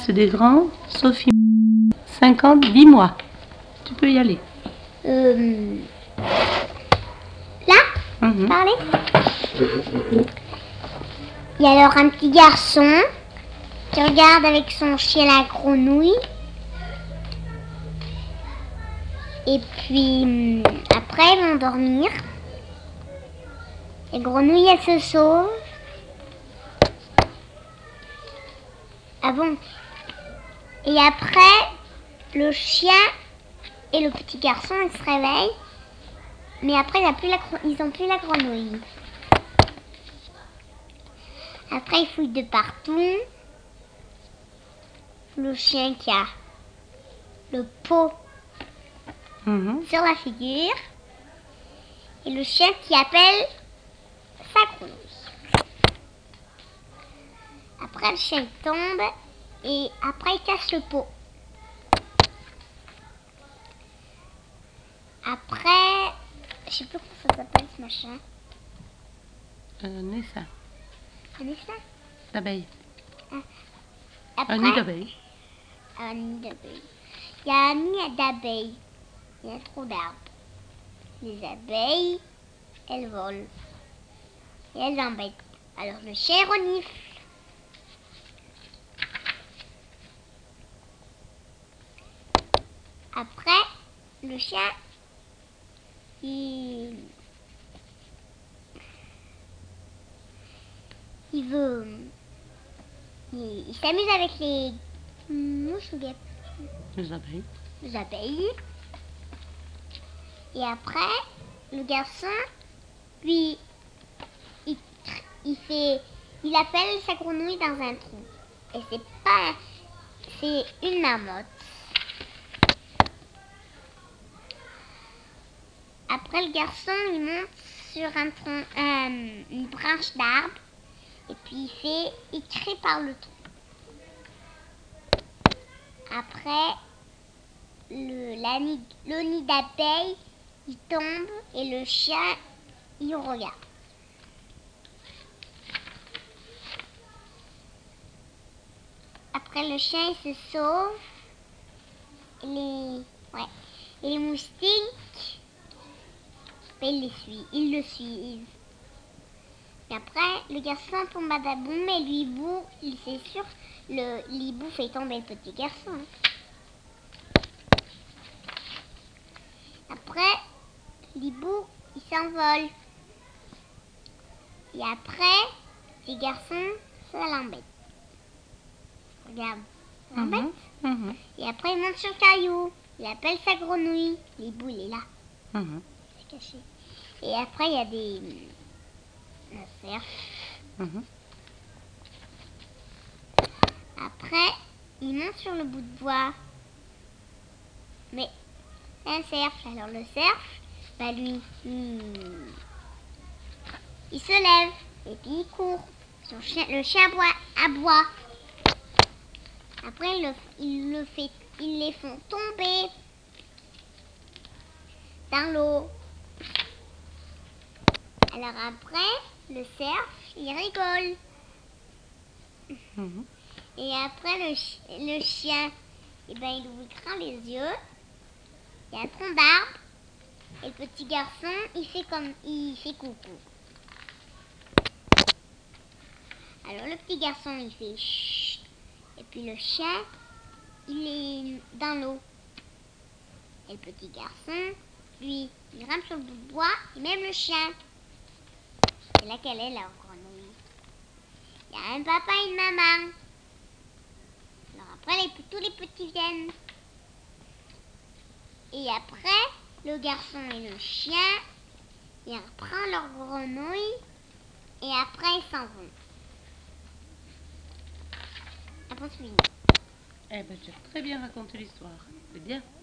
C'est des grands, Sophie, 50, dis-moi. Tu peux y aller. Là, parler. Il y a alors un petit garçon qui regarde avec son chien la grenouille. Et puis, après, ils vont dormir. Les grenouilles, elles se sauvent. Ah bon? Et après, le chien et le petit garçon, ils se réveillent. Mais après, ils n'ont plus la grenouille. Après, ils fouillent de partout. Le chien qui a le pot sur la figure. Et le chien qui appelle sa grenouille. Après, le chien tombe et après, il casse le pot. Après, je sais plus comment ça s'appelle ce machin. Un essaim. Un essaim D'abeilles. Après, Un nid d'abeilles. Un nid d'abeilles. Il y a un nid d'abeilles. Il y a trop d'arbres. Les abeilles, elles volent. Et elles embêtent. Alors le chien renifle. Après, le chien, il s'amuse avec les mouches ou Les abeilles. les abeilles. Et après, le garçon, lui, il appelle sa grenouille dans un trou. Et c'est une marmotte. Après, le garçon, il monte sur une branche d'arbre. Et puis, il crie par le trou. Après, le nid d'abeille, il tombe et le chien, il regarde. Après, le chien, il se sauve. Et les moustiques, ils le suivent. Et après, le garçon tombe à daboum et l'hibou, c'est sûr, l'hibou fait tomber le petit garçon. Après, l'hibou, il s'envole. Et après, les garçons, ça l'embête. Regarde, ça l'embête. Et après, il monte sur le caillou. Il appelle sa grenouille. L'hibou, il est là. Il s'est caché. Et après, il y a un cerf. Après, il monte sur le bout de bois. Mais un cerf. Alors le cerf, bah lui, il se lève et puis il court. Le chien aboie. Après, ils les font tomber dans l'eau. Alors après, le cerf, il rigole. Et après, le chien, eh ben, il ouvre grand les yeux. Il y a un tronc d'arbre. Et le petit garçon, il fait coucou. Alors le petit garçon, il fait chut. Et puis le chien, il est dans l'eau. Et le petit garçon, lui, il grimpe sur le bout de bois. Et même le chien. Et là, quelle est la grenouille? Il y a un papa et une maman. Alors après, tous les petits viennent. Et après, le garçon et le chien, ils reprennent leur grenouille. Et après, ils s'en vont. Après, c'est fini. Eh ben, tu as très bien raconté l'histoire. C'est bien.